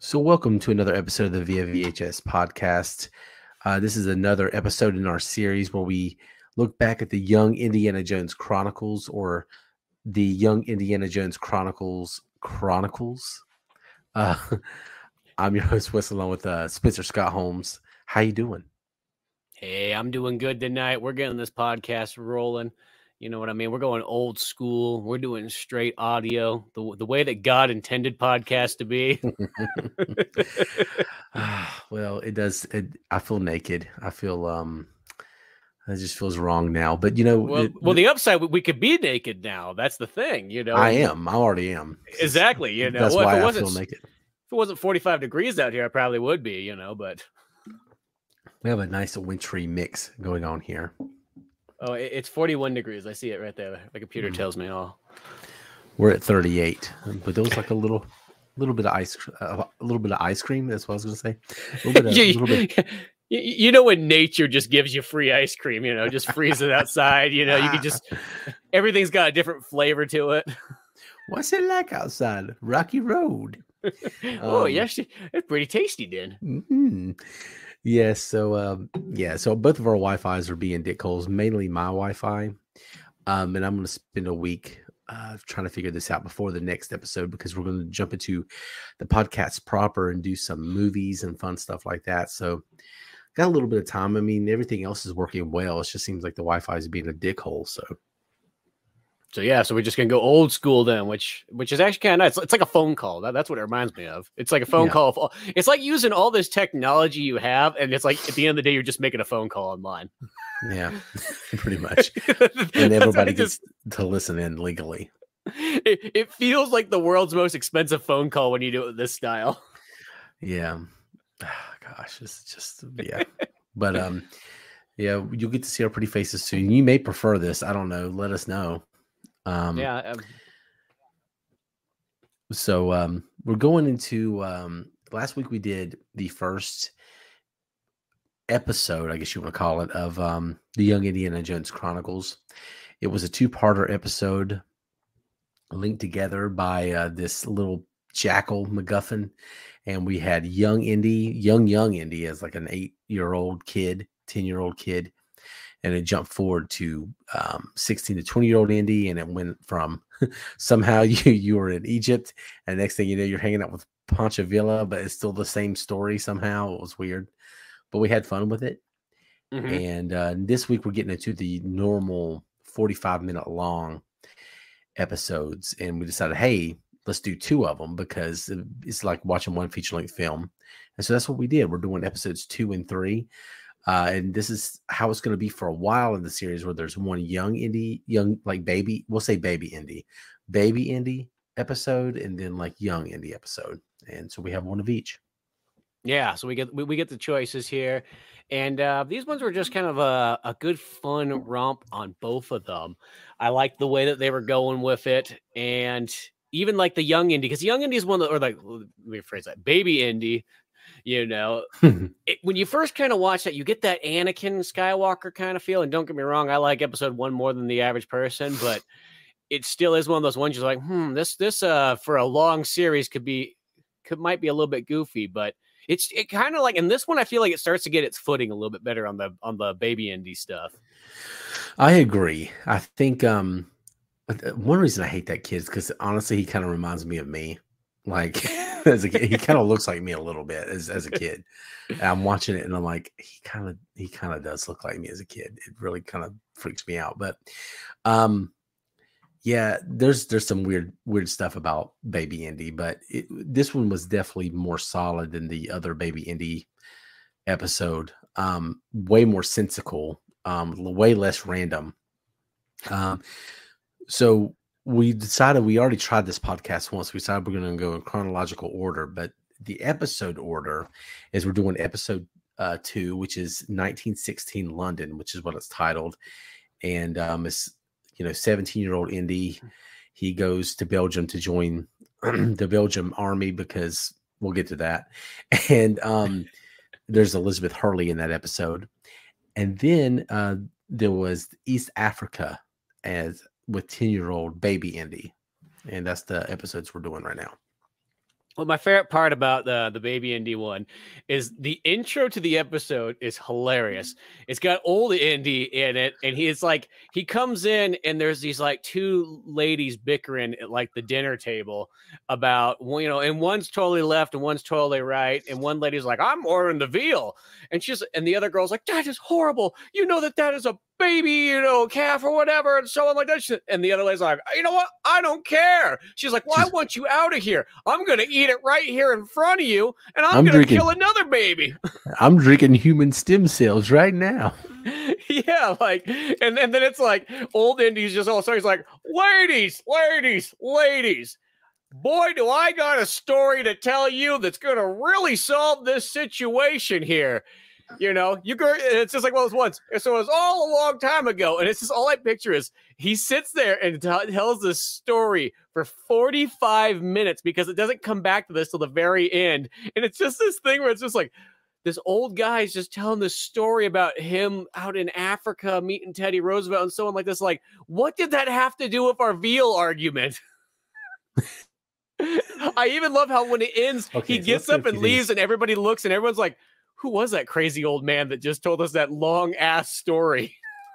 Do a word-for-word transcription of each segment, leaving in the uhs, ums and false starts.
So, welcome to another episode of the Via V H S podcast. Uh, this is another episode in our series where we look back at the Young Indiana Jones Chronicles, or the Young Indiana Jones Chronicles Chronicles. Uh, I'm your host, Wes, along with uh, Spencer Scott Holmes. How you doing? Hey, I'm doing good tonight. We're getting this podcast rolling. You know what I mean? We're going old school. We're doing straight audio, the the way that God intended podcasts to be. Ah, well, it does. It, I feel naked. I feel um, it just feels wrong now. But you know, well, it, well, the upside, we could be naked now. That's the thing, you know. I am. I already am. Exactly. You know, That's well, why if it I wasn't, feel naked. If it wasn't forty-five degrees out here, I probably would be. You know, but we have a nice wintry mix going on here. Oh, it's forty-one degrees. I see it right there. The computer mm. tells me all. We're at thirty-eight, but there was like a little, little bit of ice, uh, a little bit of ice cream. That's what I was going to say. A little bit. Of, you, little bit. You know when nature just gives you free ice cream, you know, just freeze it outside. You know, you can just everything's got a different flavor to it. What's it like outside? Rocky Road. oh, um, yes, it's pretty tasty, then. Mm-hmm. Yes, so um, yeah, so both of our Wi-Fi's are being dickholes, mainly my Wi-Fi, um, and I'm going to spend a week uh, trying to figure this out before the next episode, because we're going to jump into the podcast proper and do some movies and fun stuff like that. So got a little bit of time. I mean, everything else is working well. It just seems like the Wi-Fi is being a dickhole. So. So yeah, so we're just gonna go old school then, which which is actually kind of nice. It's like a phone call. That, that's what it reminds me of. It's like a phone yeah. call. Of, it's like using all this technology you have, and it's like at the end of the day, you're just making a phone call online. Yeah, pretty much. And everybody gets just, to listen in legally. It, it feels like the world's most expensive phone call when you do it with this style. Yeah. Oh, gosh, it's just yeah. But um, yeah, you'll get to see our pretty faces soon. You may prefer this. I don't know. Let us know. Um, yeah. Um, so um, we're going into um, last week. We did the first episode, I guess you want to call it, of um, the Young Indiana Jones Chronicles. It was a two-parter episode linked together by uh, this little jackal MacGuffin, and we had young Indy, young young Indy as like an eight-year-old kid, ten-year-old kid. And it jumped forward to um, sixteen to twenty year old Indy, and it went from somehow you you were in Egypt, and next thing you know, you're hanging out with Pancho Villa, but it's still the same story somehow. It was weird, but we had fun with it. Mm-hmm. And uh, this week we're getting into the normal forty-five minute long episodes, and we decided, hey, let's do two of them because it's like watching one feature length film, and so that's what we did. We're doing episodes two and three. Uh, and this is how it's going to be for a while in the series, where there's one young Indy, young, like baby, we'll say baby Indy, baby Indy episode, and then like young Indy episode. And so we have one of each. Yeah. So we get, we, we get the choices here. And uh, these ones were just kind of a, a good fun romp on both of them. I liked the way that they were going with it. And even like the young Indy, because young Indy is one that, or like, let me rephrase that, baby Indy. You know, it, when you first kind of watch that, you get that Anakin Skywalker kind of feel. And don't get me wrong, I like episode one more than the average person, but it still is one of those ones you're like, hmm, this, this, uh, for a long series could be, could, might be a little bit goofy, but it's it kind of like, in this one, I feel like it starts to get its footing a little bit better on the, on the baby Indy stuff. I agree. I think, um, one reason I hate that kid is because honestly, he kind of reminds me of me. Like, as a kid, he kind of looks like me a little bit as, as a kid. And I'm watching it and I'm like, he kind of he kind of does look like me as a kid. It really kind of freaks me out. But um, yeah, there's there's some weird weird stuff about Baby Indy, but it, this one was definitely more solid than the other Baby Indy episode. Um, way more sensical, um, way less random. Um, so. We decided, we already tried this podcast once. We decided we're going to go in chronological order, but the episode order is we're doing episode uh, two, which is nineteen sixteen London, which is what it's titled. And um, it's, you know, seventeen year old Indy. He goes to Belgium to join the Belgium army, because we'll get to that. And um, there's Elizabeth Hurley in that episode. And then uh, there was East Africa as with ten year old baby Indy. And that's the episodes we're doing right now. Well, my favorite part about the the Baby Indy one is the intro to the episode is hilarious. It's got old Indy in it, and he's like, he comes in, and there's these like two ladies bickering at like the dinner table about, well, you know, and one's totally left and one's totally right, and one lady's like, I'm ordering the veal, and she's, and the other girl's like, that is horrible. You know that that is a baby, you know, calf or whatever, and so on like that. And the other lady's like, you know what? I don't care. She's like, well, She's, I want you out of here. I'm going to eat it right here in front of you, and I'm, I'm going to kill another baby. I'm drinking human stem cells right now. Yeah, like, and, and then it's like, old Indy's just all sorry. He's like, ladies, ladies, ladies. Boy, do I got a story to tell you that's going to really solve this situation here. You know, you go, it's just like, well, it was once. So it was all a long time ago. And it's just all I picture is he sits there and t- tells this story for forty-five minutes because it doesn't come back to this till the very end. And it's just this thing where it's just like, this old guy is just telling this story about him out in Africa meeting Teddy Roosevelt and so on like this. Like, what did that have to do with our veal argument? I even love how when it ends, okay, he so gets up and leaves, and everybody looks, and everyone's like, who was that crazy old man that just told us that long ass story?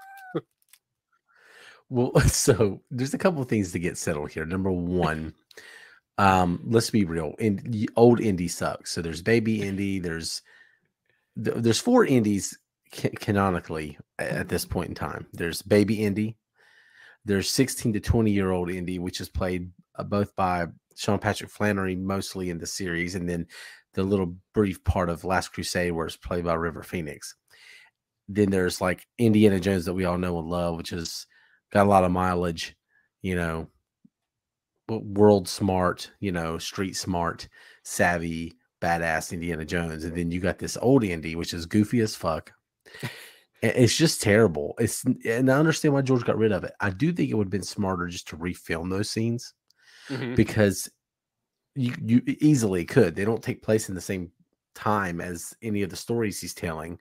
Well, so there's a couple of things to get settled here. Number one, um, let's be real. In old Indy sucks. So there's Baby Indy. There's there's four Indies ca- canonically at this point in time. There's Baby Indy. There's sixteen to twenty year old Indy, which is played uh, both by Sean Patrick Flanery, mostly in the series, and then the little brief part of Last Crusade where it's played by River Phoenix. Then there's like Indiana Jones that we all know and love, which has got a lot of mileage, you know, world smart, you know, street smart, savvy, badass Indiana Jones. And then you got this old Indy, which is goofy as fuck. It's just terrible. It's, and I understand why George got rid of it. I do think it would have been smarter just to refilm those scenes mm-hmm. because You you easily could. They don't take place in the same time as any of the stories he's telling.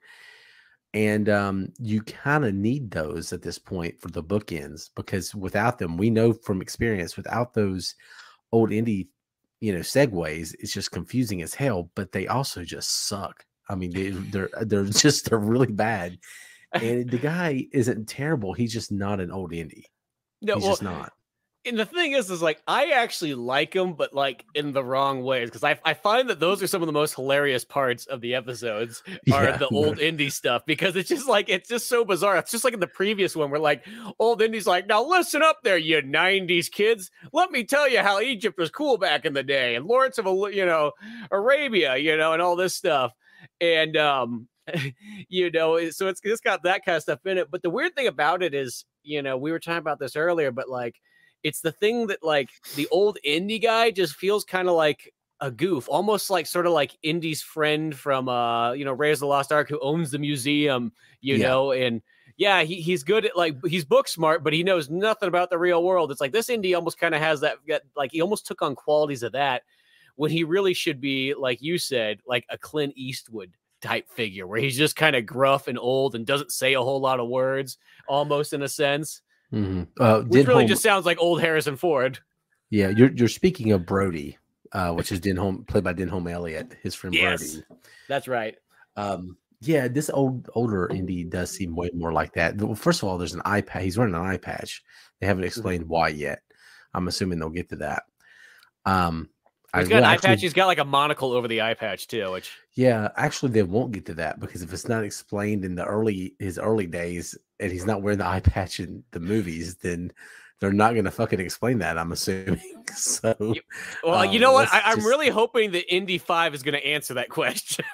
And um, you kind of need those at this point for the bookends, because without them, we know from experience, without those old Indy, you know, segues, it's just confusing as hell, but they also just suck. I mean, they, they're, they're just, they're really bad. And the guy isn't terrible. He's just not an old Indy. No, he's well, just not. And the thing is, is like, I actually like him, but like in the wrong ways. Cause I, I find that those are some of the most hilarious parts of the episodes are yeah. the old Indy stuff, because it's just like, it's just so bizarre. It's just like in the previous one where like old Indy's like, now listen up there, you nineties kids. Let me tell you how Egypt was cool back in the day, and Lawrence of, you know, Arabia, you know, and all this stuff. And, um, you know, so it's just got that kind of stuff in it. But the weird thing about it is, you know, we were talking about this earlier, but like, it's the thing that like the old Indy guy just feels kind of like a goof, almost like sort of like Indy's friend from, uh, you know, Raiders of the Lost Ark, who owns the museum, you yeah. know, and yeah, he, he's good at like, he's book smart, but he knows nothing about the real world. It's like this Indy almost kind of has that, like he almost took on qualities of that when he really should be, like you said, like a Clint Eastwood type figure where he's just kind of gruff and old and doesn't say a whole lot of words, almost in a sense. Mm-hmm. Uh, which really just sounds like old Harrison Ford. Yeah, you're you're speaking of Brody, uh, which is Denholm, played by Denholm Elliott, his friend yes, Brody. That's right. Um, yeah, this old older Indy does seem way more like that. Well, first of all, there's an eye patch. He's wearing an eye patch. They haven't explained mm-hmm. why yet. I'm assuming they'll get to that. Um, he's got an eye patch. He's got like a monocle over the eye patch too. Which yeah, actually, they won't get to that because if it's not explained in the early his early days, and he's not wearing the eye patch in the movies, then they're not going to fucking explain that, I'm assuming. So, well, um, you know what? I, I'm just... really hoping that Indy five is going to answer that question.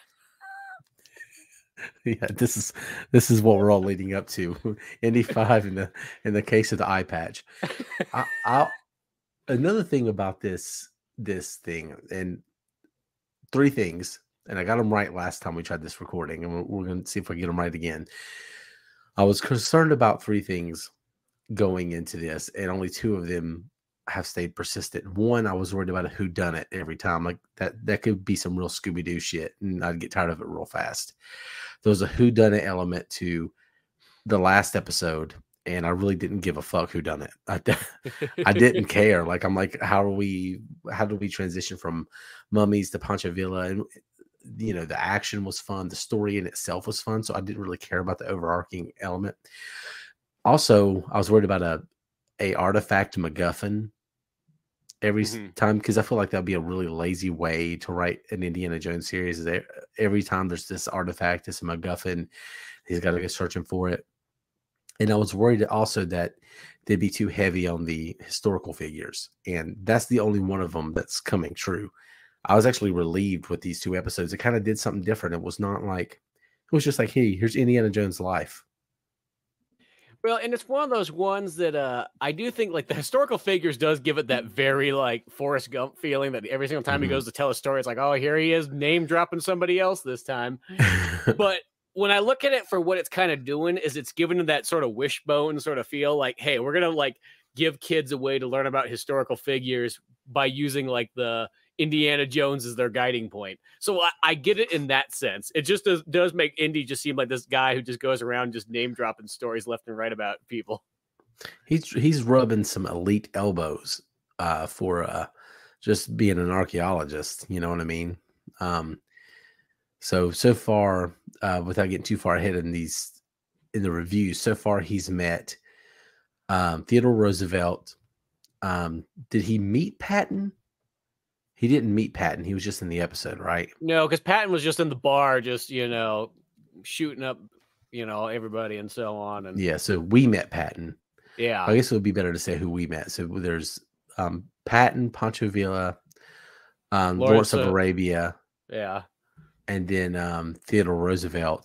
Yeah, this is this is what we're all leading up to. Indy five in the in the case of the eye patch. I, I'll, another thing about this this thing, and three things, and I got them right last time we tried this recording, and we're, we're going to see if I get them right again. I was concerned about three things going into this, and only two of them have stayed persistent. One, I was worried about a whodunit every time. Like that, that could be some real Scooby-Doo shit, and I'd get tired of it real fast. There was a whodunit element to the last episode, and I really didn't give a fuck who done it. I, I didn't care. Like, I'm like, how are we? How do we transition from mummies to Pancho Villa? And you know, the action was fun. The story in itself was fun. So I didn't really care about the overarching element. Also, I was worried about a a artifact MacGuffin every mm-hmm. time, because I feel like that'd be a really lazy way to write an Indiana Jones series. Is there, every time there's this artifact, it's a MacGuffin, he's got to go searching for it. And I was worried also that they'd be too heavy on the historical figures, and that's the only one of them that's coming true. I was actually relieved with these two episodes. It kind of did something different. It was not like, it was just like, hey, here's Indiana Jones' life. Well, and it's one of those ones that uh, I do think like the historical figures does give it that very like Forrest Gump feeling that every single time mm-hmm. he goes to tell a story, it's like, oh, here he is name dropping somebody else this time. But when I look at it for what it's kind of doing is it's giving them that sort of wishbone sort of feel like, hey, we're going to like give kids a way to learn about historical figures by using like the Indiana Jones as their guiding point. So I, I get it in that sense. It just does, does make Indy just seem like this guy who just goes around just name dropping stories left and right about people. He's he's rubbing some elite elbows uh, for uh, just being an archaeologist. You know what I mean? Um, so so far, uh, without getting too far ahead in these in the reviews, so far he's met um, Theodore Roosevelt. Um, did he meet Patton? He didn't meet Patton. He was just in the episode, right? No, because Patton was just in the bar, just, you know, shooting up, you know, everybody and so on. And yeah, so we met Patton. Yeah. I guess it would be better to say who we met. So there's um, Patton, Pancho Villa, um, Lawrence, Lawrence of Arabia. Yeah. And then um, Theodore Roosevelt.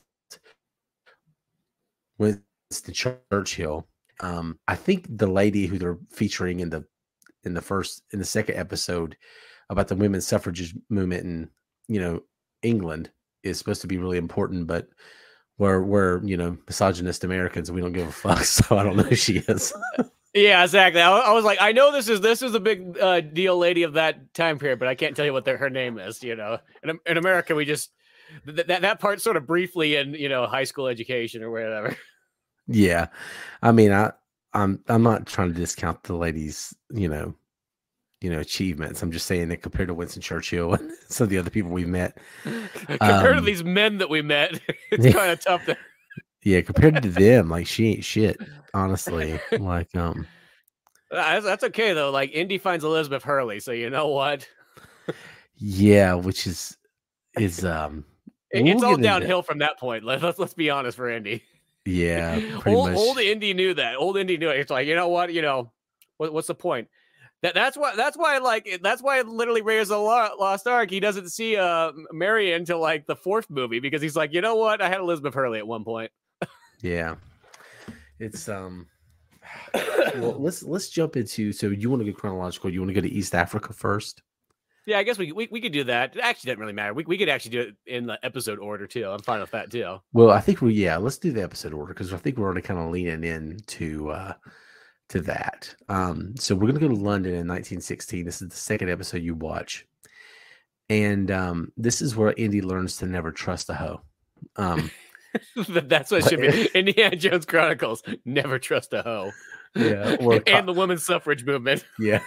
Winston Churchill. Um, I think the lady who they're featuring in the in the first in the second episode about the women's suffrage movement in, you know, England is supposed to be really important, but we're, we're, you know, misogynist Americans and we don't give a fuck. So I don't know who she is. Yeah, exactly. I, I was like, I know this is, this is a big uh, deal lady of that time period, but I can't tell you what the, her name is, you know, in, in America, we just, th- that, that part sort of briefly in, you know, high school education or whatever. Yeah. I mean, I, I'm, I'm not trying to discount the lady's, you know, you know, achievements. I'm just saying that compared to Winston Churchill and some of the other people we met, compared um, to these men that we met, it's kind of tough to. Yeah, compared to them, like she ain't shit. Honestly, like um, that's, that's okay though. Like Indy finds Elizabeth Hurley, so you know what? Yeah, which is is um, it, we'll it's all downhill from that point. Let's let's, let's be honest for Indy. Yeah, old much. old Indy knew that. Old Indy knew it. It's like, you know what? You know, what, what's the point? That, that's why that's why like that's why literally Raiders of the Lost Ark, he doesn't see uh Mary until like the fourth movie, because he's like, you know what, I had Elizabeth Hurley at one point. Yeah, it's um well, let's let's jump into, so you want to go chronological, you want to go to East Africa first? Yeah, I guess we we, we could do that. It actually doesn't really matter. We, we could actually do it in the episode order too. I'm fine with that too. Well, I think we yeah let's do the episode order, because I think we're already kind of leaning into uh to that. Um, so we're gonna go to London in nineteen sixteen. This is the second episode you watch, and um, this is where Indy learns to never trust a hoe. Um, That's what it should be. Indiana Jones Chronicles: Never trust a hoe. Yeah, or co- and the women's suffrage movement. Yeah.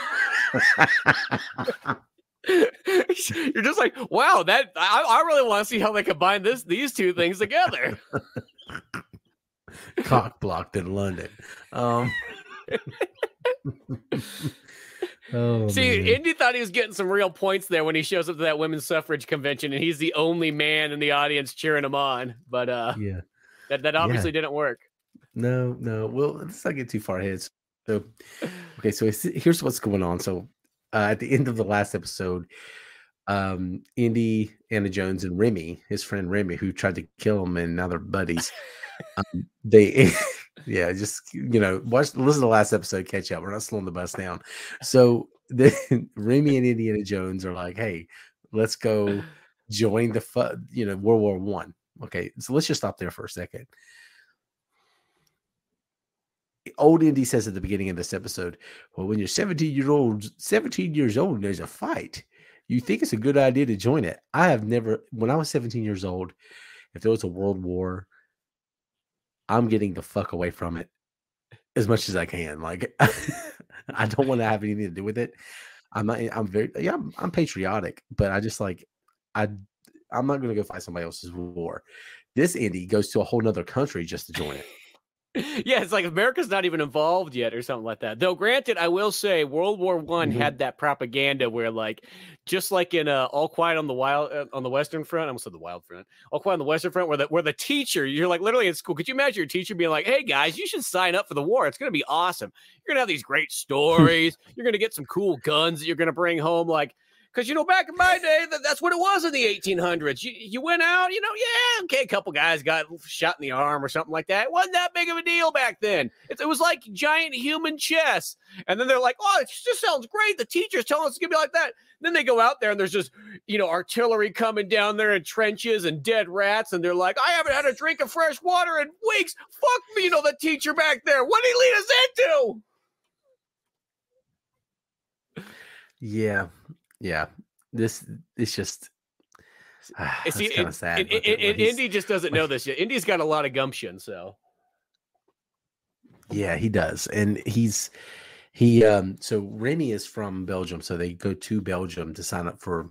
You're just like, wow, that I, I really want to see how they combine this these two things together. Cock blocked in London. Um, oh, see, man. Indy thought he was getting some real points there when he shows up to that women's suffrage convention, and he's the only man in the audience cheering him on. But uh, yeah, that that obviously yeah. didn't work. No, no. Well, let's not get too far ahead. So, okay, so here's what's going on. So, uh, at the end of the last episode, um, Indy, Anna Jones, and Remy, his friend Remy, who tried to kill him, and now they're buddies. um, they, yeah, just you know, watch, listen to the last episode, catch up. We're not slowing the bus down. So then Remy and Indiana Jones are like, "Hey, let's go join the, fu- you know, World War One." Okay, so let's just stop there for a second. Old Indy says at the beginning of this episode, well, when you're seventeen year old, seventeen years old, and there's a fight, you think it's a good idea to join it. I have never, when I was seventeen years old, if there was a world war, I'm getting the fuck away from it as much as I can. Like, I don't want to have anything to do with it. I'm not. I'm very. Yeah, I'm, I'm patriotic, but I just like. I. I'm not going to go fight somebody else's war. This Indy goes to a whole nother country just to join it. Yeah, it's like America's not even involved yet or something like that. Though granted, I will say World War One Mhm. had that propaganda where like just like in uh, All Quiet on the Wild uh, on the Western Front, I almost said the Wild Front. All Quiet on the Western Front where the where the teacher, you're like literally in school. Could you imagine your teacher being like, "Hey guys, you should sign up for the war. It's going to be awesome. You're going to have these great stories. You're going to get some cool guns that you're going to bring home like because, you know, back in my day, that, that's what it was in the eighteen hundreds. You, you went out, you know, yeah, okay, a couple guys got shot in the arm or something like that. It wasn't that big of a deal back then. It, it was like giant human chess. And then they're like, oh, it just sounds great. The teacher's telling us it's going to be like that. Then they go out there and there's just, you know, artillery coming down there in trenches and dead rats. And they're like, I haven't had a drink of fresh water in weeks. Fuck me, you know, the teacher back there. What did he lead us into? Yeah. Yeah, this it's just uh, it's kind of sad. And, and, and Indy just doesn't know this yet. Indy's got a lot of gumption, so yeah, he does, and he's he. Um, so Remy is from Belgium, so they go to Belgium to sign up for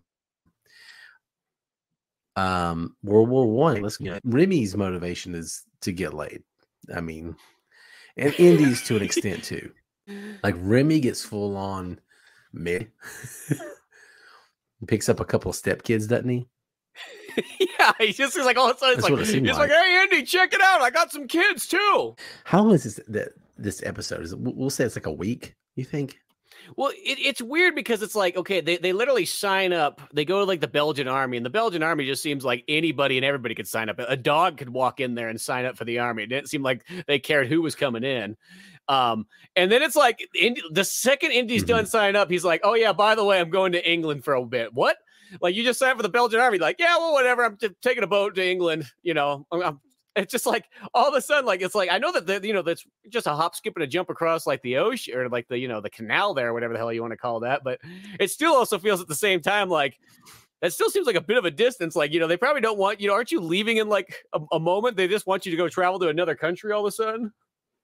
um World War One. Let's get Remy's motivation is to get laid. I mean, and Indy's to an extent too. Like Remy gets full on mid. Picks up a couple of stepkids, doesn't he? Yeah, he just is like all of a sudden it's like, it he's like. like, hey Indy, check it out. I got some kids too. How long is this that this episode? Is it, we'll say it's like a week, you think? Well, it, it's weird because it's like, okay, they, they literally sign up. They go to like the Belgian army, and the Belgian army just seems like anybody and everybody could sign up. A dog could walk in there and sign up for the army. It didn't seem like they cared who was coming in. Um, and then it's like Indy, the second Indy's mm-hmm. done signing up, he's like, oh yeah, by the way, I'm going to England for a bit. What? Like you just signed up for the Belgian army? Like, yeah, well, whatever. I'm t- taking a boat to England. You know, I'm, I'm it's just like all of a sudden, like it's like I know that the, you know that's just a hop, skip, and a jump across like the ocean or like the you know the canal there, whatever the hell you want to call that. But it still also feels at the same time like that still seems like a bit of a distance. Like you know they probably don't want you know aren't you leaving in like a, a moment? They just want you to go travel to another country all of a sudden.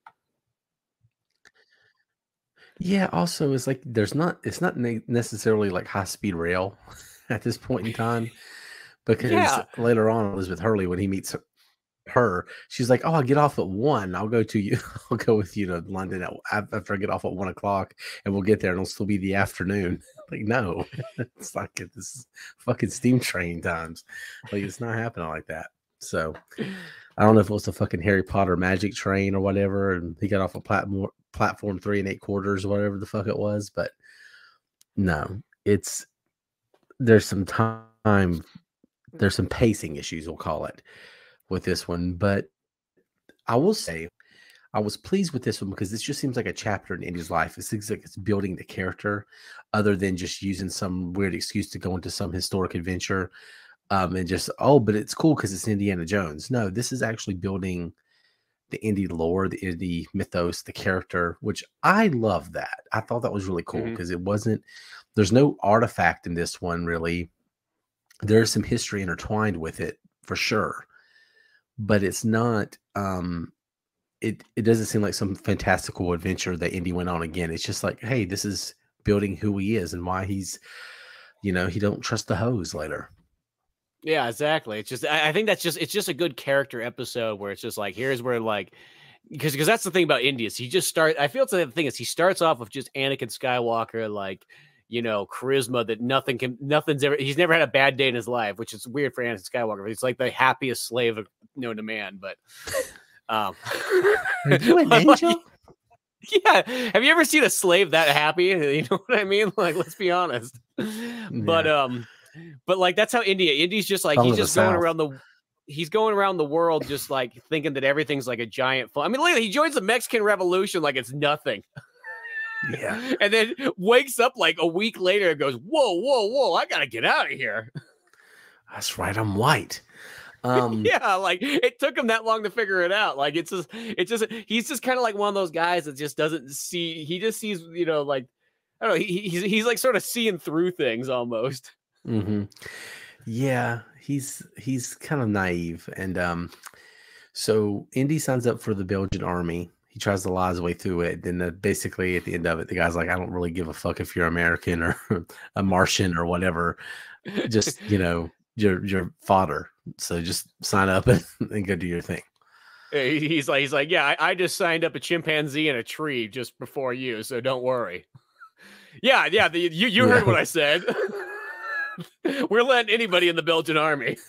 Yeah. Also, it's like there's not it's not ne- necessarily like high speed rail at this point in time because yeah. later on Elizabeth Hurley when he meets her. her she's like, oh, I'll get off at one, I'll go to you I'll go with you to London at, after I get off at one o'clock and we'll get there and it'll still be the afternoon. Like no, it's like this fucking steam train times. Like it's not happening like that. So I don't know if it was the fucking Harry Potter magic train or whatever and he got off a platform platform three and eight quarters or whatever the fuck it was, but no, it's there's some time there's some pacing issues, we'll call it, with this one. But I will say I was pleased with this one because this just seems like a chapter in Indy's life. It seems like it's building the character other than just using some weird excuse to go into some historic adventure um, and just, oh, but it's cool because it's Indiana Jones. No, this is actually building the Indy lore, the Indy mythos, the character, which I love that. I thought that was really cool because mm-hmm. it wasn't, there's no artifact in this one really. There's some history intertwined with it for sure. But it's not, um, it, it doesn't seem like some fantastical adventure that Indy went on again. It's just like, hey, this is building who he is and why he's, you know, he don't trust the hose later. Yeah, exactly. It's just, I, I think that's just, it's just a good character episode where it's just like, here's where like, because because that's the thing about Indy is he just start. I feel it's the thing is he starts off with just Anakin Skywalker, like, you know, charisma that nothing can, nothing's ever, he's never had a bad day in his life, which is weird for Anakin Skywalker. He's like the happiest slave known to man, but, um, are you an angel? Like, yeah. Have you ever seen a slave that happy? You know what I mean? Like, let's be honest. Yeah. But, um, but like, that's how India, Indy's just like, Tongue he's just going South. around the, he's going around the world just like thinking that everything's like a giant fun. I mean, look, he joins the Mexican Revolution like it's nothing. Yeah. And then wakes up like a week later and goes, whoa, whoa, whoa, I got to get out of here. That's right. I'm white. Um, yeah. Like it took him that long to figure it out. Like it's just, it's just, he's just kind of like one of those guys that just doesn't see, he just sees, you know, like, I don't know. He, he's, he's like sort of seeing through things almost. Mm-hmm. Yeah. He's, he's kind of naive. And, um, so Indy signs up for the Belgian army. he tries to lie his way through it. Then the, basically at the end of it, the guy's like, I don't really give a fuck if you're American or a Martian or whatever. Just, you know, your your fodder. So just sign up and, and go do your thing. He's like, he's like, yeah, I, I just signed up a chimpanzee in a tree just before you, so don't worry. Yeah, yeah, the, you you heard Yeah. what I said. We're letting anybody in the Belgian army.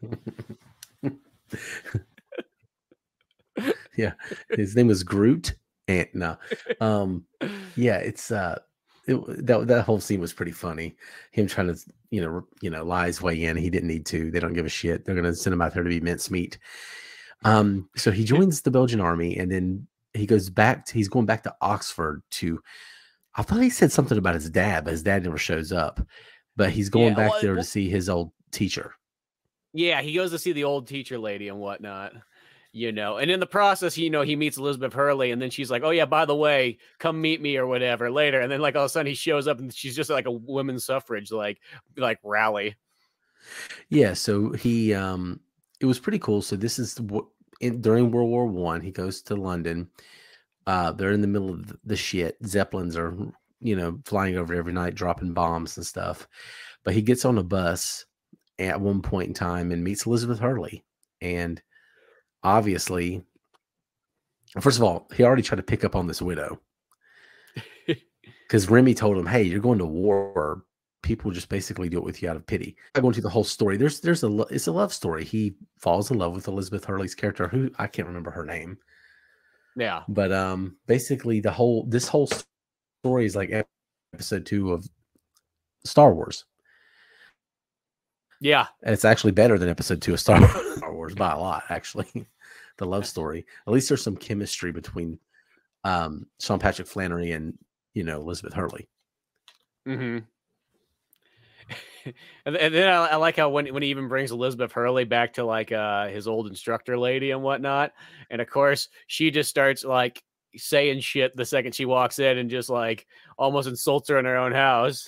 Yeah, his name was Groot. And no, um, yeah, it's uh, it, that that whole scene was pretty funny. Him trying to, you know, you know, lie his way in. He didn't need to. They don't give a shit. They're gonna send him out there to be mincemeat. Um, so he joins the Belgian army, and then he goes back. To, he's going back to Oxford to. I thought he said something about his dad, but his dad never shows up. But he's going Yeah, back well, there well, to see his old teacher. Yeah, he goes to see the old teacher lady and whatnot. You know, and in the process, you know, he meets Elizabeth Hurley, and then she's like, "Oh yeah, by the way, come meet me or whatever later." And then like all of a sudden, he shows up, and she's just like a women's suffrage like like rally. Yeah, so he um, it was pretty cool. So this is what in, during World War One. He goes to London. Uh, they're in the middle of the shit. Zeppelins are, you know, flying over every night, dropping bombs and stuff. But he gets on a bus at one point in time and meets Elizabeth Hurley, and obviously, first of all, he already tried to pick up on this widow because Remy told him, "Hey, you're going to war. People just basically do it with you out of pity." I'm going to the whole story. There's, there's a, it's a love story. He falls in love with Elizabeth Hurley's character, who I can't remember her name. Yeah, but um, basically, the whole, this whole story is like episode two of Star Wars. Yeah, and it's actually better than episode two of Star Wars, Star Wars by a lot, actually. The love story. At least there's some chemistry between um, Sean Patrick Flannery and, you know, Elizabeth Hurley. Mm-hmm. and, and then I, I like how when, when he even brings Elizabeth Hurley back to like uh, his old instructor lady and whatnot. And of course, she just starts like saying shit the second she walks in and just like almost insults her in her own house.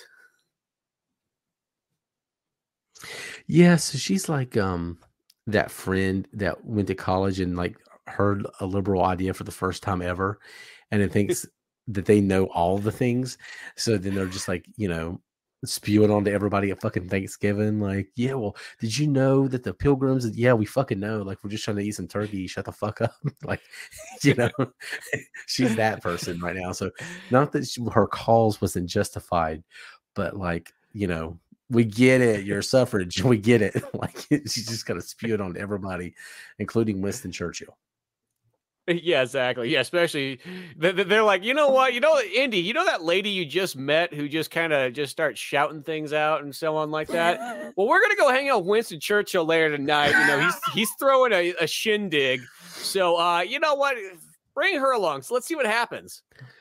Yeah, so she's like um that friend that went to college and like heard a liberal idea for the first time ever, and it thinks that they know all the things. So then they're just like, you know, spewing onto everybody at fucking Thanksgiving. Like, yeah, well, did you know that the Pilgrims? Yeah, we fucking know. Like, we're just trying to eat some turkey. Shut the fuck up. Like, you know, she's that person right now. So not that she, her cause wasn't justified, but like, you know, we get it. You're suffrage. We get it. Like, she's just got to spew it on everybody, including Winston Churchill. Yeah, exactly. Yeah, especially they're like, you know what, you know, Indy, you know that lady you just met who just kind of just starts shouting things out and so on like that. Well, we're gonna go hang out with Winston Churchill later tonight. You know, he's he's throwing a, a shindig. So, uh, you know what? Bring her along. So let's see what happens.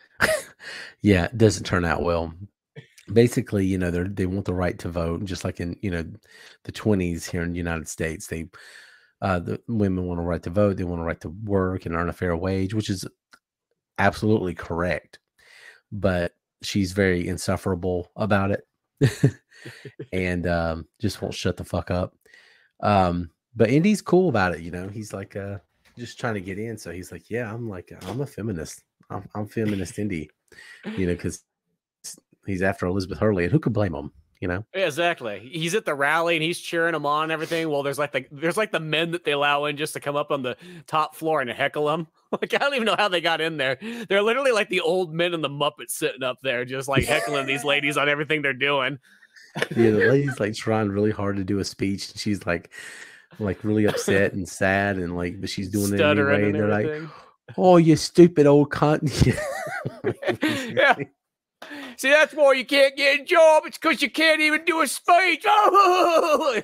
Yeah, it doesn't turn out well. Basically, you know, they they want the right to vote, just like in, you know, the twenties here in the United States. They uh, the women want a right to vote. They want a right to work and earn a fair wage, which is absolutely correct. But she's very insufferable about it, and um, just won't shut the fuck up. Um, but Indy's cool about it. You know, he's like uh, just trying to get in. So he's like, yeah, I'm like, I'm a feminist. I'm, I'm feminist Indy. You know, because he's after Elizabeth Hurley, and who could blame him? You know, yeah, exactly. He's at the rally and he's cheering them on and everything. Well, there's like the there's like the men that they allow in just to come up on the top floor and heckle them. Like, I don't even know how they got in there. They're literally like the old men and the Muppets sitting up there, just like heckling these ladies on everything they're doing. Yeah, the lady's like trying really hard to do a speech, and she's like, like really upset and sad, and like, but she's doing Stuttering it anyway. and And they're everything. like, "Oh, you stupid old cunt!" Yeah. See, that's why you can't get a job. It's because you can't even do a speech. Oh!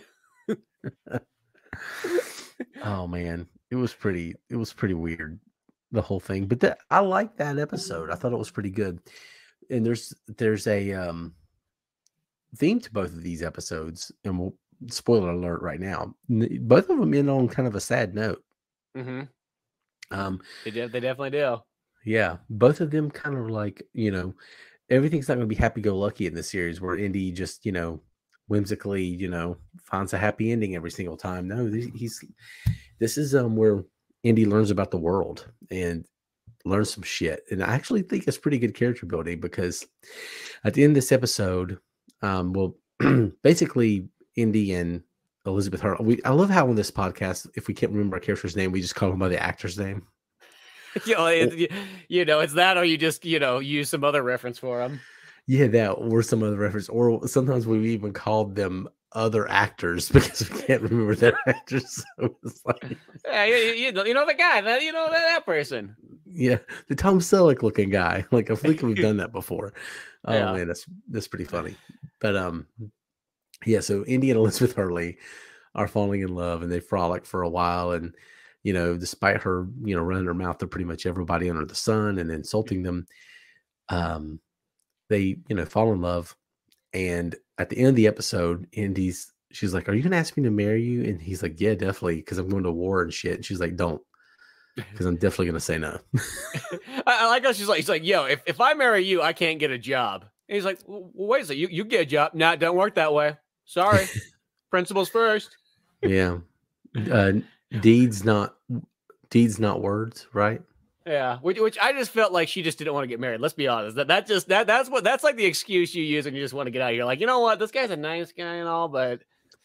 Oh man, it was pretty. It was pretty weird, the whole thing. But that, I liked that episode. I thought it was pretty good. And there's there's a um, theme to both of these episodes, and we'll spoiler alert right now. Both of them end on kind of a sad note. Mm-hmm. Um, they did. They definitely do. Yeah, both of them kind of like, you know, everything's not going to be happy-go-lucky in the series where Indy just, you know, whimsically, you know, finds a happy ending every single time. No, he's this is um where Indy learns about the world, and learn some shit. And I actually think it's pretty good character building because at the end of this episode, um, well, basically Indy and Elizabeth Hurley. We I love how on this podcast, if we can't remember a character's name, we just call them by the actor's name. you, know, it, you know, it's that, or you just you know use some other reference for them. Yeah, that or some other reference, or sometimes we've even called them other actors because we can't remember that actor. So it's like, yeah, you, you, know, you know the guy, that you know that, that person. Yeah, the Tom Selleck looking guy. Like I think we've done that before. Oh yeah. man, that's that's pretty funny. But um, yeah. So Indy and Elizabeth Hurley are falling in love, and they frolic for a while. And you know, despite her, you know, running her mouth to pretty much everybody under the sun and insulting them, um, they you know fall in love. And at the end of the episode, Indy's she's like, "Are you gonna ask me to marry you?" And he's like, "Yeah, definitely, because I'm going to war and shit." And she's like, "Don't." Because I'm definitely gonna say no. I, I like how she's like, she's like, yo, if, if I marry you, I can't get a job. And he's like, well, wait a second, you you get a job? No, it don't work that way. Sorry, principles first. Yeah, uh, deeds not deeds not words, right? Yeah, which which I just felt like she just didn't want to get married. Let's be honest. That that just that that's what that's like the excuse you use when you just want to get out of here. Like, you know what, this guy's a nice guy and all, but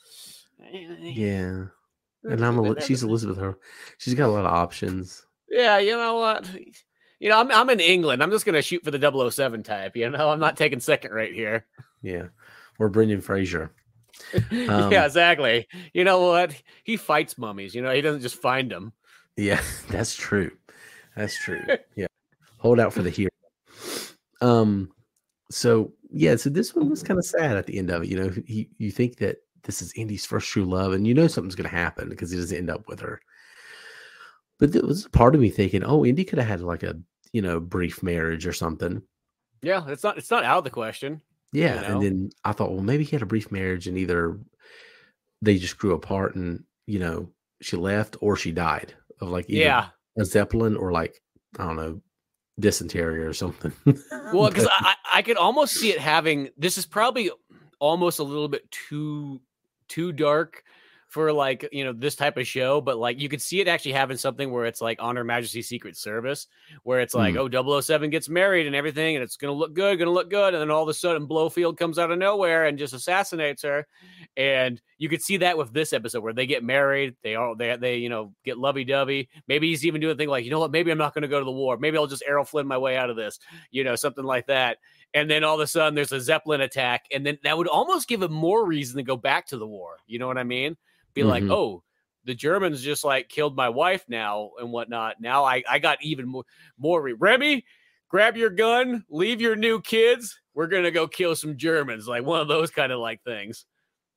yeah. And I'm a, she's Elizabeth Hurley. She's got a lot of options. Yeah, you know what? You know, I'm I'm in England. I'm just gonna shoot for the double oh seven type. You know, I'm not taking second rate here. Yeah, or Brendan Fraser. Um, yeah, exactly. You know what? He fights mummies. You know, he doesn't just find them. Yeah, that's true. That's true. Yeah, hold out for the hero. Um. So yeah, so this one was kind of sad at the end of it. You know, he, you think that this is Indy's first true love, and you know something's going to happen because he doesn't end up with her. But there was a part of me thinking, oh, Indy could have had like a, you know, brief marriage or something. Yeah, it's not it's not out of the question. Yeah, you know? And then I thought, well, maybe he had a brief marriage, and either they just grew apart, and you know, she left, or she died of like either yeah a Zeppelin or like I don't know, dysentery or something. Well, because I I could almost see it having. This is probably almost a little bit too too dark for like, you know, this type of show, but like you could see it actually having something where it's like on Her Majesty's Secret Service, where it's like, mm. oh, double oh seven gets married and everything, and it's gonna look good, gonna look good, and then all of a sudden Blofeld comes out of nowhere and just assassinates her. And you could see that with this episode where they get married, they all they they you know get lovey-dovey. Maybe he's even doing a thing like, you know what, maybe I'm not gonna go to the war, maybe I'll just Errol Flynn my way out of this, you know, something like that. And then all of a sudden there's a Zeppelin attack, and then that would almost give him more reason to go back to the war. You know what I mean? Be mm-hmm. like, oh, the Germans just like killed my wife now and whatnot. Now I, I got even more, more. Re- Remy, grab your gun, leave your new kids. We're going to go kill some Germans. Like one of those kind of like things.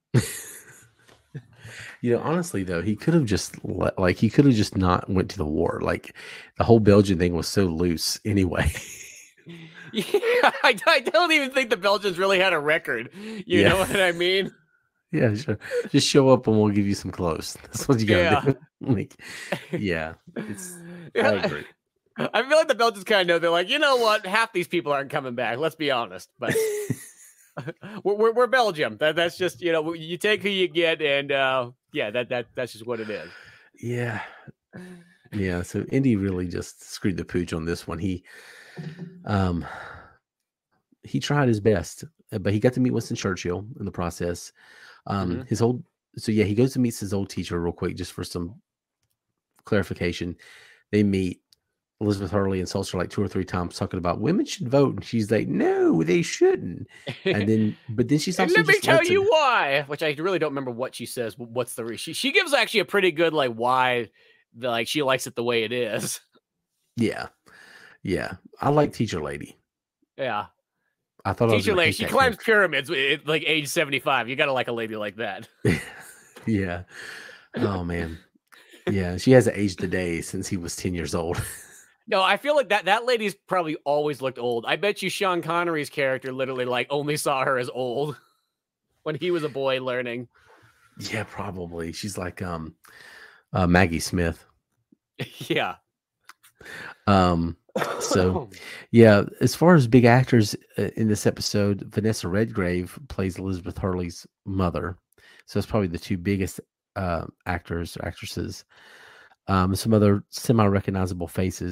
You know, honestly, though, he could have just let, like he could have just not went to the war. Like the whole Belgian thing was so loose anyway. Yeah, I, I don't even think the Belgians really had a record. You yeah. know what I mean? Yeah, sure. Just show up and we'll give you some clothes. That's what you gotta yeah. do. Like, yeah, it's. Yeah. I agree. I feel like the Belgians kind of know. They're like, you know what? Half these people aren't coming back. Let's be honest. But we're, we're we're Belgium. That that's just, you know, you take who you get, and uh, yeah, that that that's just what it is. Yeah, yeah. So Indy really just screwed the pooch on this one. He, um, he tried his best, but he got to meet Winston Churchill in the process. Um, mm-hmm. His old, so yeah, he goes to meet his old teacher real quick, just for some clarification. They meet. Elizabeth Hurley insults her like two or three times, talking about women should vote, and she's like, "No, they shouldn't." And then, but then she's also let me just tell you why. Which I really don't remember what she says. What's the reason? She she gives actually a pretty good like why, the, like she likes it the way it is. Yeah, yeah, I like Teacher Lady. Yeah. I thought Teacher I Lady, she climbs character. pyramids at like age seventy-five. You got to like a lady like that. Yeah. Oh, man. Yeah. She hasn't aged a day since he was ten years old. No, I feel like that that lady's probably always looked old. I bet you Sean Connery's character literally like only saw her as old when he was a boy learning. Yeah, probably. She's like um, uh, Maggie Smith. Yeah. Um. So, yeah, as far as big actors uh, in this episode, Vanessa Redgrave plays Elizabeth Hurley's mother. So it's probably the two biggest uh, actors or actresses. Um, some other semi-recognizable faces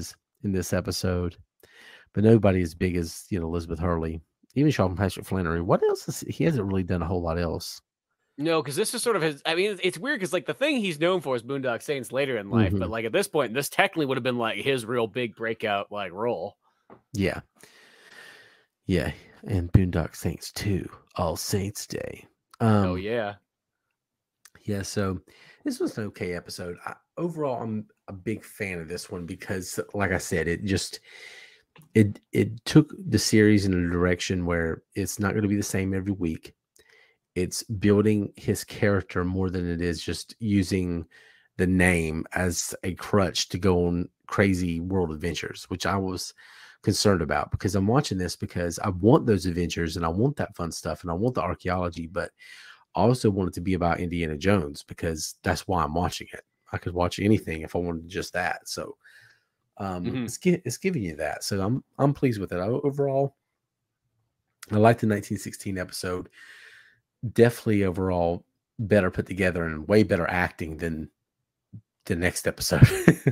in this episode, but nobody as big as, you know, Elizabeth Hurley. Even Sean Patrick Flannery. What else? Is, he hasn't really done a whole lot else. No, because this is sort of his. I mean, it's weird because like the thing he's known for is Boondock Saints later in life, mm-hmm. but like at this point, this technically would have been like his real big breakout like role. Yeah, yeah, and Boondock Saints too. All Saints Day. Um, oh yeah, yeah. So this was an okay episode. I, overall, I'm a big fan of this one because, like I said, it just it it took the series in a direction where it's not going to be the same every week. It's building his character more than it is just using the name as a crutch to go on crazy world adventures, which I was concerned about because I'm watching this because I want those adventures and I want that fun stuff and I want the archaeology, but I also want it to be about Indiana Jones because that's why I'm watching it. I could watch anything if I wanted just that. So um, mm-hmm. it's, it's giving you that. So I'm I'm pleased with it. I, overall, I like the nineteen sixteen episode. Definitely overall better put together and way better acting than the next episode.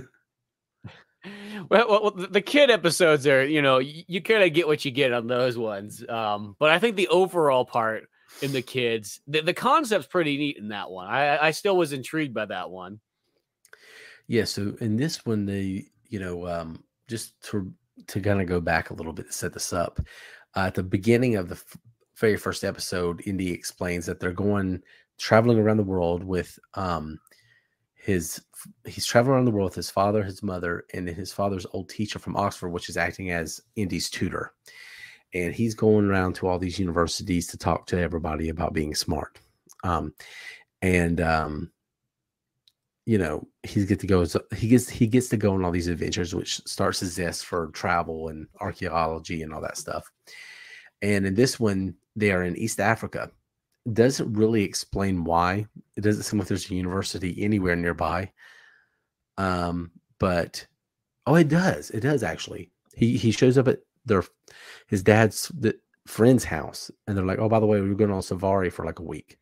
well, well, the kid episodes are, you know, you, you kind of get what you get on those ones. Um, but I think the overall part in the kids, the, the concept's pretty neat in that one. I, I still was intrigued by that one. Yeah. So in this one, they, you know, um, just to, to kind of go back a little bit to set this up uh, at the beginning of the f- very first episode, Indy explains that they're going traveling around the world with um his he's traveling around the world with his father, his mother, and his father's old teacher from Oxford, which is acting as Indy's tutor. And he's going around to all these universities to talk to everybody about being smart. Um and um you know, he's get to go he gets he gets to go on all these adventures, which starts his zest for travel and archaeology and all that stuff. And in this one, they are in East Africa. It doesn't really explain why. It doesn't seem like there's a university anywhere nearby. Um, but oh, it does. It does actually. He he shows up at their his dad's the friend's house, and they're like, "Oh, by the way, we're going on safari for like a week."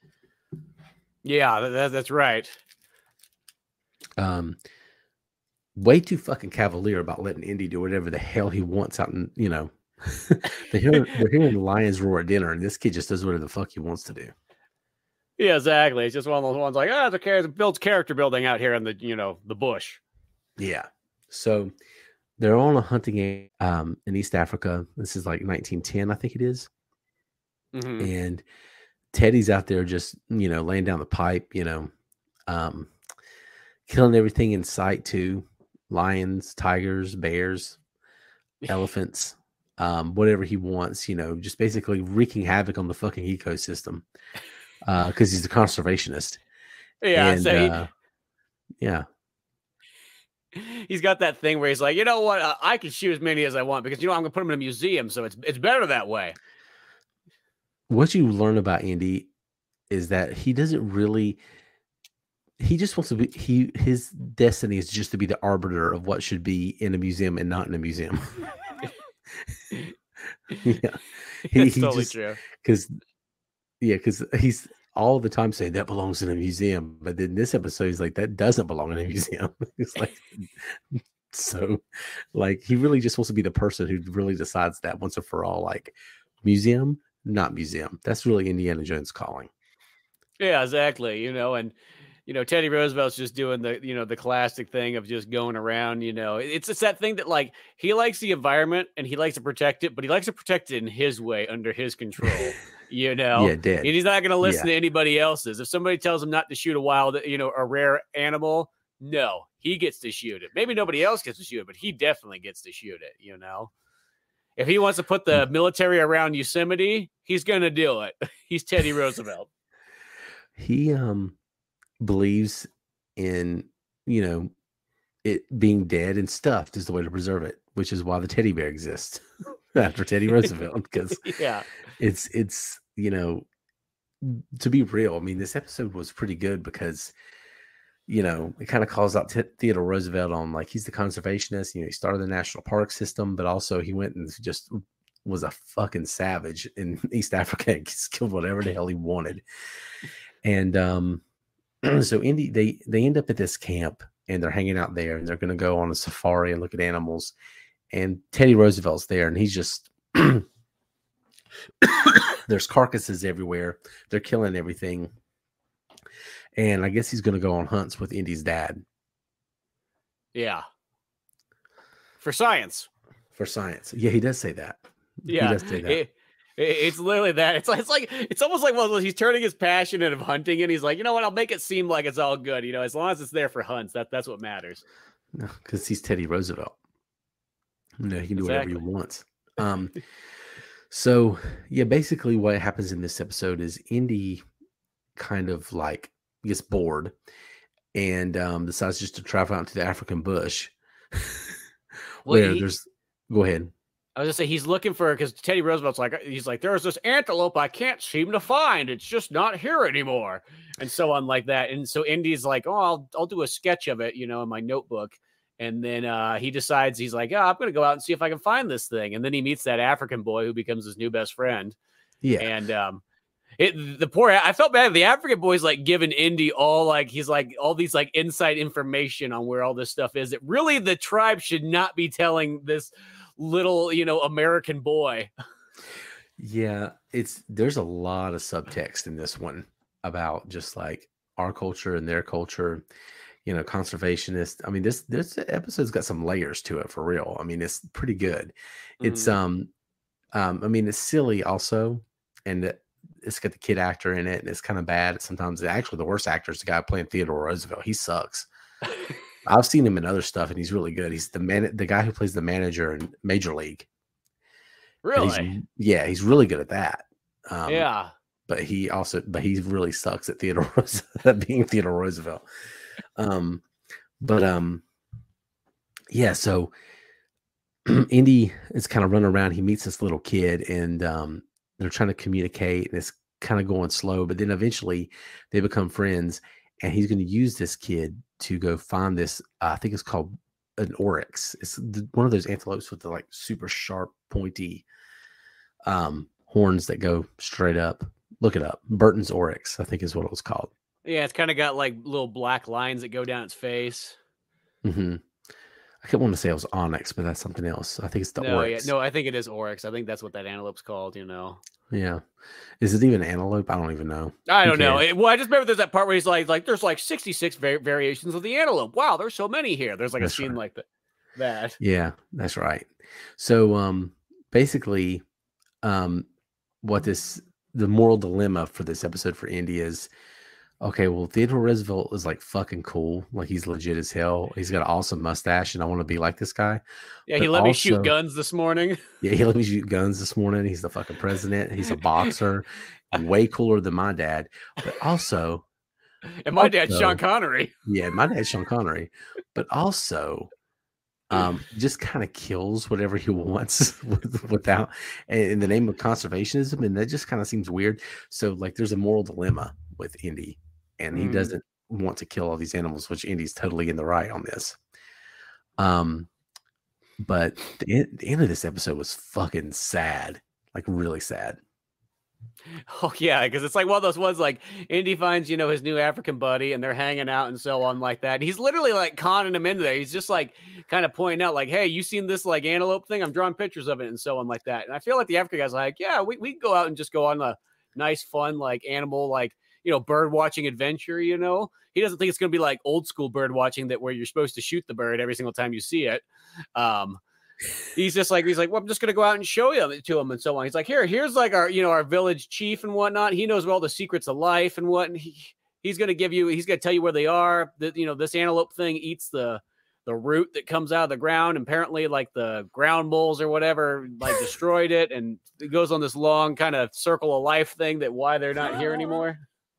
Yeah, that, that's right. Um, way too fucking cavalier about letting Indy do whatever the hell he wants out in, you know. they're, hearing, they're hearing the lions roar at dinner, and this kid just does whatever the fuck he wants to do. Yeah, exactly. It's just one of those ones like, ah, oh, the builds character building out here in the, you know, the bush. Yeah. So they're on a hunting um in East Africa. This is like nineteen ten, I think it is. Mm-hmm. And Teddy's out there just, you know, laying down the pipe, you know, um, killing everything in sight too. Lions, tigers, bears, elephants. Um, whatever he wants, you know, just basically wreaking havoc on the fucking ecosystem because uh, he's a conservationist. Yeah, and, so he, uh, yeah. He's got that thing where he's like, you know what, uh, I can shoot as many as I want because you know I'm gonna put them in a museum, so it's it's better that way. What you learn about Indy is that he doesn't really. He just wants to be. He his destiny is just to be the arbiter of what should be in a museum and not in a museum. yeah, he, That's he totally just, true. Because yeah, because he's all the time saying that belongs in a museum, but then this episode he's like that doesn't belong in a museum. It's like so, like he really just wants to be the person who really decides that once and for all. Like museum, not museum. That's really Indiana Jones calling. Yeah, exactly. You know, and. You know, Teddy Roosevelt's just doing the, you know, the classic thing of just going around, you know, it's it's that thing that like he likes the environment and he likes to protect it, but he likes to protect it in his way under his control, you know, yeah, dead. And he's not going to listen yeah. to anybody else's. If somebody tells him not to shoot a wild, you know, a rare animal, no, he gets to shoot it. Maybe nobody else gets to shoot it, but he definitely gets to shoot it, you know. If he wants to put the military around Yosemite, he's going to do it. He's Teddy Roosevelt. He, um, believes in, you know, it being dead and stuffed is the way to preserve it, which is why the teddy bear exists after Teddy Roosevelt, because yeah, it's it's you know, to be real. I mean, this episode was pretty good because, you know, it kind of calls out T- Theodore Roosevelt on like he's the conservationist. You know, he started the national park system, but also he went and just was a fucking savage in East Africa and killed whatever the hell he wanted, and um. So Indy, they they end up at this camp, and they're hanging out there, and they're going to go on a safari and look at animals. And Teddy Roosevelt's there, and he's just there's carcasses everywhere. They're killing everything. And I guess he's going to go on hunts with Indy's dad. Yeah. For science. For science. Yeah, he does say that. Yeah. He does say that. It, it, it's literally that. It's like, it's like, it's almost like, well, he's turning his passion into hunting, and he's like, you know what? I'll make it seem like it's all good. You know, as long as it's there for hunts, that, that's what matters. No, because he's Teddy Roosevelt. You know, he can do exactly. whatever he wants. Um, so, yeah, basically what happens in this episode is Indy kind of like gets bored and um, decides just to travel out into the African bush. Well, where he, there's, go ahead. I was gonna say he's looking for, because Teddy Roosevelt's like, he's like, there's this antelope I can't seem to find. It's just not here anymore, and so on like that. And so Indy's like, oh, I'll I'll do a sketch of it, you know, in my notebook. And then uh, he decides, he's like, oh, I'm gonna go out and see if I can find this thing. And then he meets that African boy who becomes his new best friend. Yeah, and um. It, the poor, I felt bad. The African boy's like giving Indy all like, he's like all these like inside information on where all this stuff is. That really the tribe should not be telling this little, you know, American boy. Yeah, it's, there's a lot of subtext in this one about just like our culture and their culture, you know, conservationist. I mean, this, this episode's got some layers to it for real. I mean, it's pretty good. It's, mm. um, um, I mean, it's silly also. And it's got the kid actor in it, and it's kind of bad. Sometimes actually the worst actor is the guy playing Theodore Roosevelt. He sucks. I've seen him in other stuff, and he's really good. He's the man, the guy who plays the manager in Major League. Really? He's, yeah, he's really good at that. Um, yeah, but he also, but he really sucks at Theodore Roosevelt, being Theodore Roosevelt. Um, but um, yeah. So Indy is kind of running around. He meets this little kid, and um. they're trying to communicate, and it's kind of going slow, but then eventually they become friends, and he's going to use this kid to go find this. Uh, I think it's called an oryx. It's the, one of those antelopes with the like super sharp, pointy um, horns that go straight up. Look it up. Burton's oryx, I think is what it was called. Yeah. It's kind of got like little black lines that go down its face. Mm-hmm. I can't want to say it was onyx, but that's something else. I think it's the no, oryx. Yeah, no, I think it is oryx. I think that's what that antelope's called, you know. Yeah. Is it even antelope? I don't even know. I don't know. It, well, I just remember there's that part where he's like, like there's like sixty-six var- variations of the antelope. Wow, there's so many here. There's like that's a scene right. like that. That. Yeah, that's right. So um basically um what this the moral dilemma for this episode for Indy is, okay, well, Theodore Roosevelt is like fucking cool. Like he's legit as hell. He's got an awesome mustache, and I want to be like this guy. Yeah, he but let also, me shoot guns this morning. Yeah, he let me shoot guns this morning. He's the fucking president. He's a boxer. Way cooler than my dad. But also, and my also, dad's Sean Connery. Yeah, my dad's Sean Connery. But also, um, just kind of kills whatever he wants without, in the name of conservationism, and that just kind of seems weird. So, like, there's a moral dilemma with Indy. And he mm. doesn't want to kill all these animals, which Indy's totally in the right on this. Um, but the, the end of this episode was fucking sad, like really sad. Oh yeah, because it's like one of those ones like Indy finds, you know, his new African buddy, and they're hanging out and so on like that. And he's literally like conning him into there. He's just like kind of pointing out, like, "Hey, you seen this like antelope thing? I'm drawing pictures of it and so on like that." And I feel like the African guy's like, "Yeah, we we can go out and just go on a nice, fun like animal like." you know, bird watching adventure, you know, he doesn't think it's going to be like old school bird watching that where you're supposed to shoot the bird every single time you see it. Um, he's just like, he's like, well, I'm just going to go out and show you to him and so on. He's like, here, here's like our, you know, our village chief and whatnot. He knows all the secrets of life and what, and he, he's going to give you, he's going to tell you where they are. That, you know, this antelope thing eats the, the root that comes out of the ground. And apparently like the ground moles or whatever, like destroyed it. And it goes on this long kind of circle of life thing that why they're not here anymore.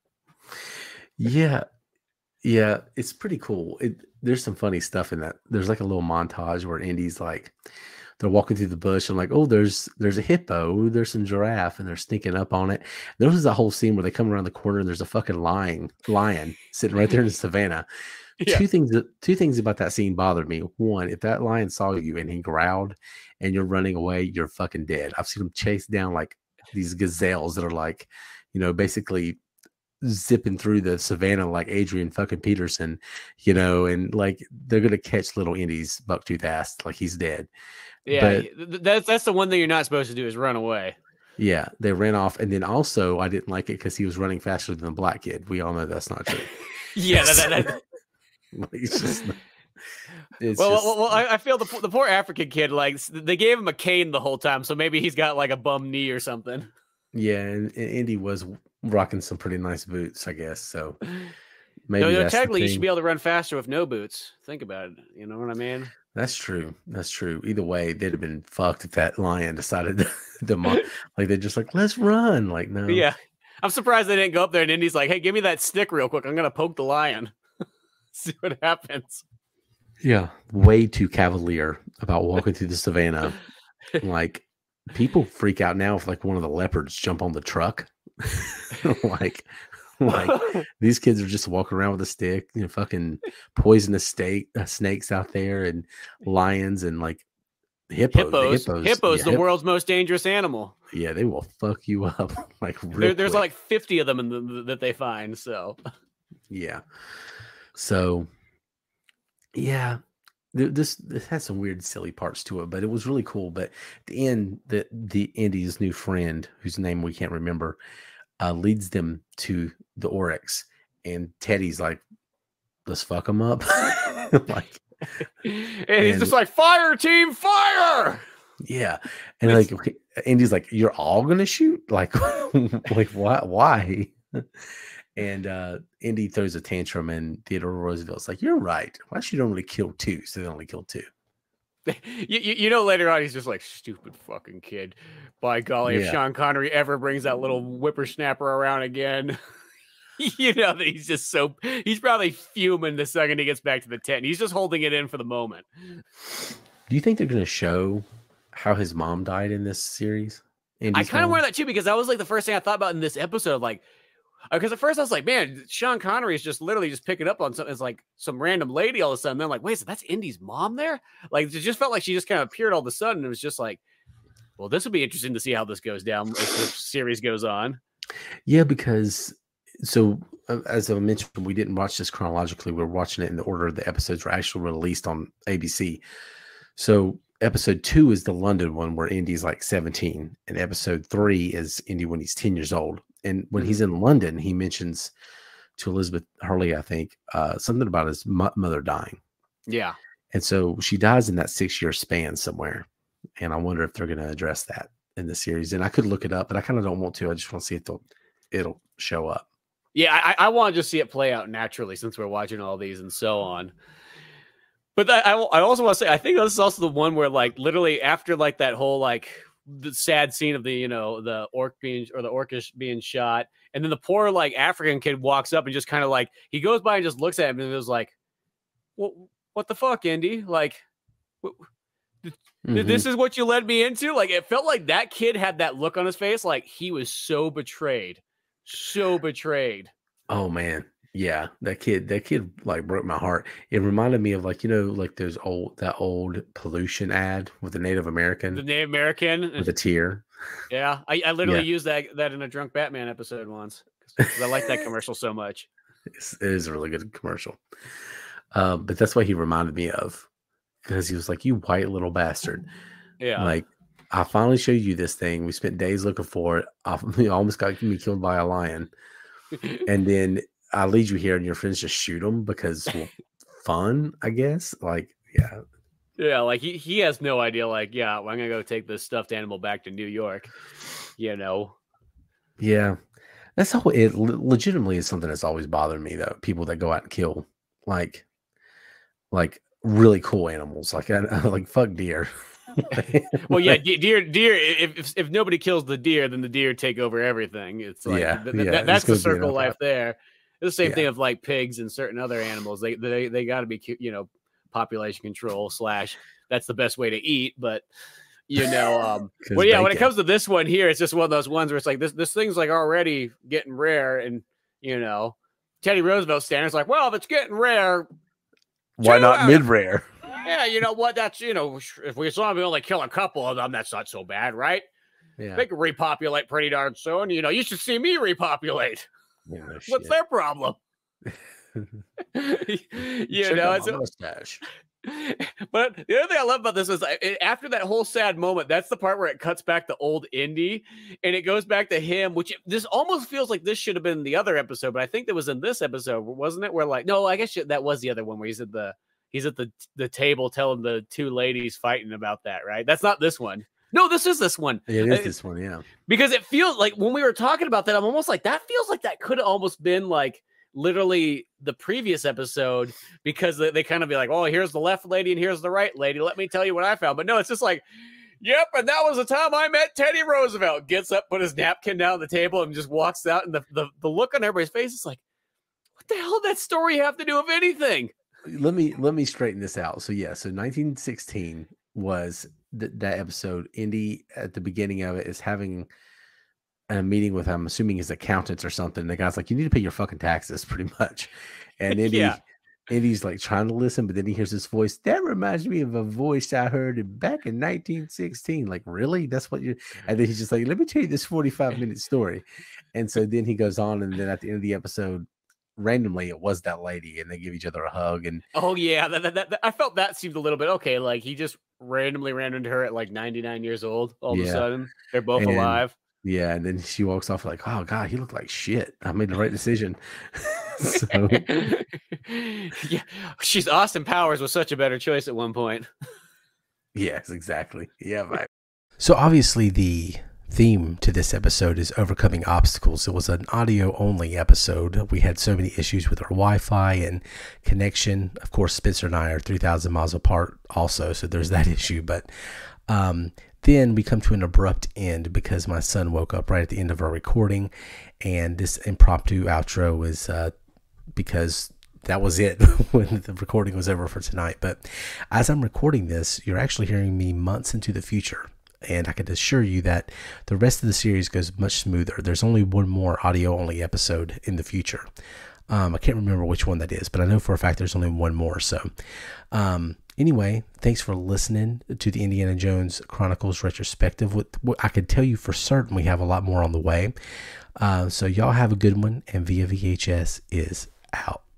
Yeah, yeah, it's pretty cool. It, there's some funny stuff in that. There's like a little montage where Indy's like, they're walking through the bush and like, oh, there's there's a hippo, there's some giraffe, and they're sneaking up on it. There was a whole scene where they come around the corner and there's a fucking lion, lion sitting right there in the savannah. Yeah. Two things, two things about that scene bothered me. One, if that lion saw you and he growled and you're running away, you're fucking dead. I've seen him chase down like these gazelles that are like, you know, basically zipping through the savannah like Adrian fucking Peterson, you know, and like they're gonna catch little Indy's bucktooth ass like he's dead. Yeah, But that's that's the one thing you're not supposed to do is run away. yeah, they ran off, and then also I didn't like it because he was running faster than the black kid. We all know that's not true. yeah, that, that, that. Like, it's just. It's well, just, well, well, I, I feel the the poor African kid, like they gave him a cane the whole time, so maybe he's got like a bum knee or something. Yeah, and, and Indy was rocking some pretty nice boots, I guess. So maybe no, no, that's technically you should be able to run faster with no boots. Think about it. You know what I mean? That's true. That's true. Either way, they'd have been fucked if that lion decided to, to like they're just like, let's run. Like, no. Yeah. I'm surprised they didn't go up there and Indy's like, hey, give me that stick real quick. I'm gonna poke the lion. See what happens. Yeah. Way too cavalier about walking through the savannah. Like people freak out now if like one of the leopards jump on the truck. like Like these kids are just walking around with a stick, you know, fucking poisonous steak, uh, snakes out there, and lions and like hippos. Hippos, hippos, hippos yeah, the hip- world's most dangerous animal. Yeah, they will fuck you up like real there, there's quick. like fifty of them in the, that they find. So yeah, so yeah, th- this this had some weird, silly parts to it, but it was really cool. But at the end, the the Indy's new friend, whose name we can't remember, uh, leads them to the Oryx, and Teddy's like, let's fuck them up. like, and, and he's just like, fire team, fire. Yeah. And like, okay, Indy's like, you're all going to shoot? Like, like why? Why? And uh, Indy throws a tantrum, and Theodore Roosevelt's like, you're right. Why should you only kill two? So they only kill two. you, you, you know, later on, he's just like, stupid fucking kid. By golly, Yeah. if Sean Connery ever brings that little whippersnapper around again, you know that he's just so, he's probably fuming the second he gets back to the tent. He's just holding it in for the moment. Do you think they're going to show how his mom died in this series? Indy's I kind of mom? wonder that too, because that was like the first thing I thought about in this episode. Like, because at first I was like, man, Sean Connery is just literally just picking up on something. It's like some random lady all of a sudden. Then like, wait, so that's Indy's mom there? Like, it just felt like she just kind of appeared all of a sudden. It was just like, well, this will be interesting to see how this goes down as this series goes on. Yeah, because so uh, as I mentioned, we didn't watch this chronologically. We we're watching it in the order the episodes were actually released on A B C. So episode two is the London one where Indy's like seventeen, and episode three is Indy when he's ten years old. And when mm-hmm. he's in London, he mentions to Elizabeth Hurley, I think, uh, something about his mo- mother dying. Yeah. And so she dies in that six year span somewhere. And I wonder if they're going to address that in the series. And I could look it up, but I kind of don't want to. I just want to see if it'll, it'll show up. Yeah, I, I want to just see it play out naturally since we're watching all these and so on. But that, I, I also want to say, I think this is also the one where, like, literally after, like, that whole, like, the sad scene of the, you know, the orc being, or the orcish being shot, and then the poor, like, African kid walks up and just kind of, like, he goes by and just looks at him and it was like, what, what the fuck, Indy? Like, what, mm-hmm. this is what you led me into? Like, it felt like that kid had that look on his face, like he was so betrayed. So betrayed. Oh, man. Yeah, that kid, that kid like broke my heart. It reminded me of like, you know, like those old, that old pollution ad with the Native American. The Native American. With a tear. Yeah. I, I literally yeah. used that that in a Drunk Batman episode once. Because I like that commercial so much. It's, it is a really good commercial. Um, but that's what he reminded me of. Because he was like, you white little bastard. Yeah. Like, I finally showed you this thing. We spent days looking for it. I you almost got me killed by a lion. And then I lead you here and your friends just shoot them because well, fun, I guess. Like, yeah. Yeah, like he, he has no idea. Like, yeah, well, I'm going to go take this stuffed animal back to New York, you know? Yeah. That's how it legitimately is something that's always bothered me, though. People that go out and kill, like, like really cool animals. Like, I, like fuck deer. Well, yeah, deer, deer. If, if if nobody kills the deer, then the deer take over everything. It's like, yeah, th- yeah th- that's the circle of life out. there. It's the same yeah. thing of like pigs and certain other animals. They they they got to be, you know, population control slash. That's the best way to eat, but you know, um, well, yeah. Bacon. When it comes to this one here, it's just one of those ones where it's like this this thing's like already getting rare, and you know, Teddy Roosevelt standards like, well, if it's getting rare, why not mid rare? Yeah, you know what? That's, you know, if we saw we only kill a couple of them, that's not so bad, right? Yeah. They can repopulate pretty darn soon. You know, you should see me repopulate. Yeah, no What's shit. their problem? you Check know, out it's my mustache. but the other thing I love about this is I- after that whole sad moment, that's the part where it cuts back to old Indy and it goes back to him, which this almost feels like this should have been the other episode, but I think that was in this episode, wasn't it? Where like, no, I guess that was the other one where he's at the he's at the the table telling the two ladies fighting about that, right? That's not this one. No, this is this one. Yeah, it is Uh, this one, yeah. Because it feels like when we were talking about that, I'm almost like that feels like that could have almost been like literally the previous episode because they, they kind of be like, oh, here's the left lady and here's the right lady. Let me tell you what I found. But no, it's just like, yep, and that was the time I met Teddy Roosevelt. Gets up, put his napkin down on the table, and just walks out. And the, the, the look on everybody's face is like, what the hell did that story have to do with anything? Let me let me straighten this out. So yeah, so nineteen sixteen was th- that episode. Indy at the beginning of it is having a meeting with, I'm assuming, his accountants or something. The guy's like, you need to pay your fucking taxes, pretty much. And Indy, Yeah. Indy's like trying to listen, but then he hears this voice. That reminds me of a voice I heard back in nineteen sixteen. Like, really? That's what you and then he's just like, let me tell you this forty-five minute story. And so then he goes on, and then at the end of the episode, randomly it was that lady, and they give each other a hug. And oh yeah, that, that, that, I felt that seemed a little bit okay. Like he just randomly ran into her at like ninety-nine years old. All yeah. of a sudden, they're both and, alive. Yeah, and then she walks off like, oh God, he looked like shit. I made the right decision. So yeah, she's Austin Powers was such a better choice at one point. Yes, exactly. Yeah, right. So obviously the theme to this episode is overcoming obstacles. It was an audio only episode. We had so many issues with our Wi-Fi and connection. Of course, Spencer and I are three thousand miles apart also, so there's that issue. But um, then we come to an abrupt end because my son woke up right at the end of our recording, and this impromptu outro is uh, because that was it when the recording was over for tonight. But as I'm recording this, you're actually hearing me months into the future. And I can assure you that the rest of the series goes much smoother. There's only one more audio-only episode in the future. Um, I can't remember which one that is, but I know for a fact there's only one more. So um, anyway, thanks for listening to the Indiana Jones Chronicles retrospective. With, I can tell you for certain we have a lot more on the way. Uh, so y'all have a good one, and Via V H S is out.